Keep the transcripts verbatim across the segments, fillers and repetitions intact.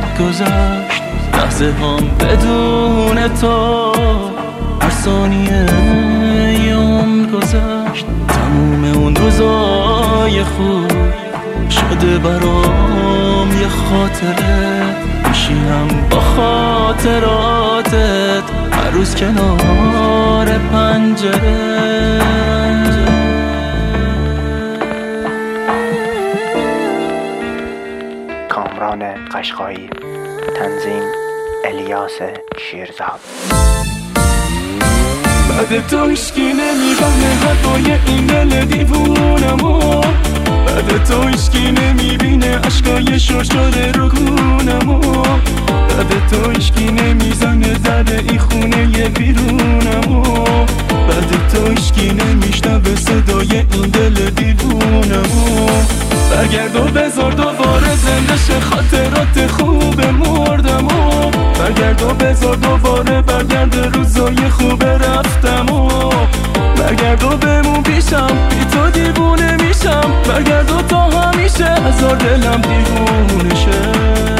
گذشت لحظه هم بدون تو، هر ثانیه یه عمر گذشت. تموم اون روزای خوب شده برام یه خاطره، میشینم با خاطراتت هر روز کنار پنجره. کامران قشقایی، تنظیم الیاس شیرزاد. بعد تو هیچکی نمیفهمه حرفای این دل دیوونمو، بعد تو هیچکی نمیبینه عشقای شرشاره رو کونمو، بعد تو هیچکی نمیزنه زده ای خونه بیرونمو، بعد تو هیچکی نمیشنوه صدای این دل دیوونمو. برگرد و بذار دوباره زندش خاطرات خوب مردمو، برگرد و بذار دوباره برگرد روزای خوب رفتمو، برگرد و بمون پیشم بی تو دیوونه میشم، برگرد و تا همیشه هزار دلم دیوونه شه.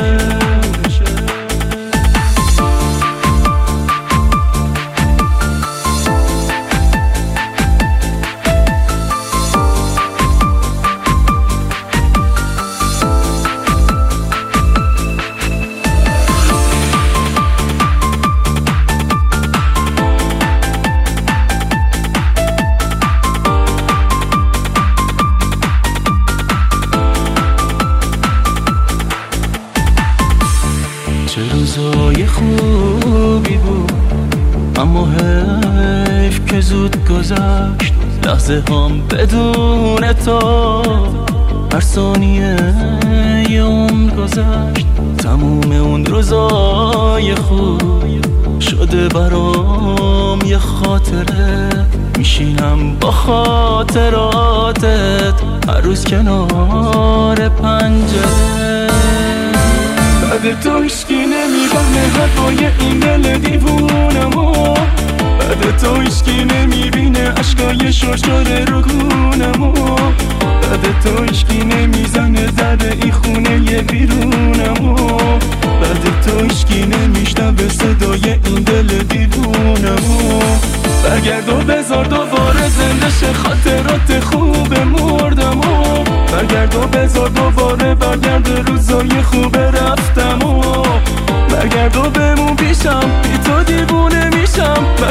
چه روزای خوبی بود، اما حیف که زود گذشت لحظه هم بدون تو، هر ثانیه یه عمر گذشت. تموم اون روزای خوب شده برام یه خاطره، میشینم با خاطراتت هر روز کنار پنجره. بعد تو هیچکی نمیفهمه حرفای این دل دیوونمو، بعد تو هیچکی نمیبینه عشقای شرشاره رو کونمو، بعد تو هیچکی نمیزنه زده ای خونه بیرونمو، بعد تو هیچکی نمیشنوه صدای این دل دیوونمو. برگرد و بذار دوباره زندش خاطرات خوب مردمو، برگرد و بذار دوباره برگرد روزای خوب رفتمو، برگرد و بمون پیشم بی تو دیوونه میشم،